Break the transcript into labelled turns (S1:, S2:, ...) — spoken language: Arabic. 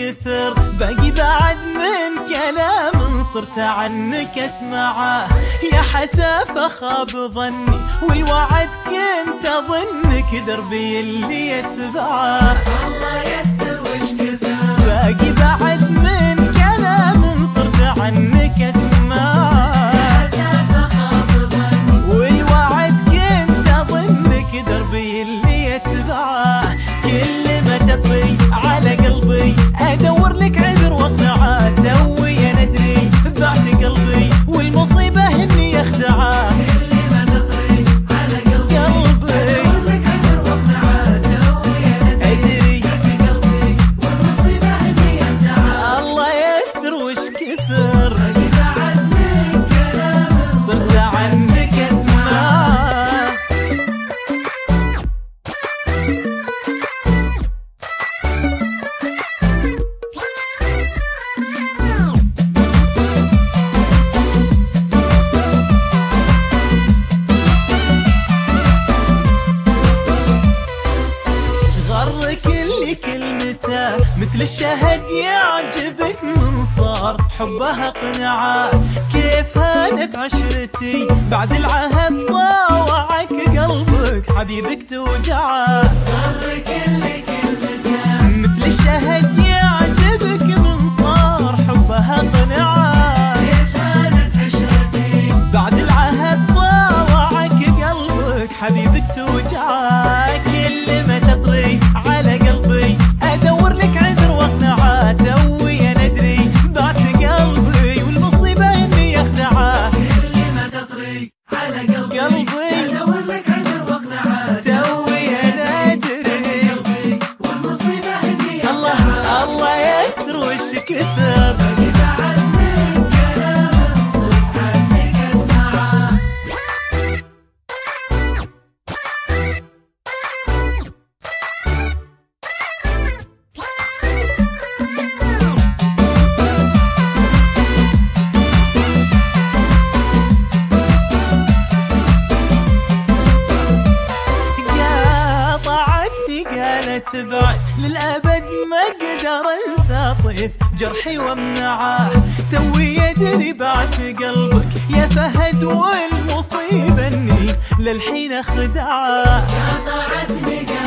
S1: كثر، باقي بعد من كلام صرت عنك اسمعه. يا حسافة خاب ظني والوعد كنت اظنك دربي اللي يتبعه.
S2: الله يستر وش كثر،
S1: باقي بعد من كلام صرت عنك اسمعه.
S2: يا حسافة خاب ظني
S1: والوعد كنت اظنك دربي اللي يتبعه. كل ما تطري على قلبي ادور لك عذر واقنعه. توي انا ادري بعت قلبي والمصيبه اني اخدعه.
S2: كل ما تطري على قلبي ادور لك عذر واقنعه. توي انا ادري بعت قلبي والمصيبه اني اخدعه.
S1: الله يستر وش كثر،
S2: باقي بعد من كلام
S1: صرت عنك اسمعه. غرك اللي كلمته مثل الشهد يعجبك من صار حبها قناعه. كيف هانت عشرتي بعد العهد طاوعك قلبك حبيبك توجعه.
S2: غرك اللي كلمته
S1: مثل الشهد يعجبك من صار حبها قناعه.
S2: كيف هانت عشرتي
S1: بعد العهد طاوعك قلبك حبيبك توجعه. كل ما تطري على قلبي ادور لك عذر واقنعه. توي انا ادري بعت قلبي والمصيبه اني اخدعه.
S2: كل ما تطري على قلبي ادور لك عذر واقنعه.
S1: توي انا ادري
S2: قلبي والمصيبه اني
S1: الله الله يستر وش كثر.
S2: باقي بعد من كلام صرت عنك اسمعه.
S1: قاطعتني قالت بعد للأبد ما أقدر أنسى طيف جرحي وامنعه. توي أدري بعت قلبك يا فهد والمصيبة إني للحين أخدعه.
S2: قاطعتني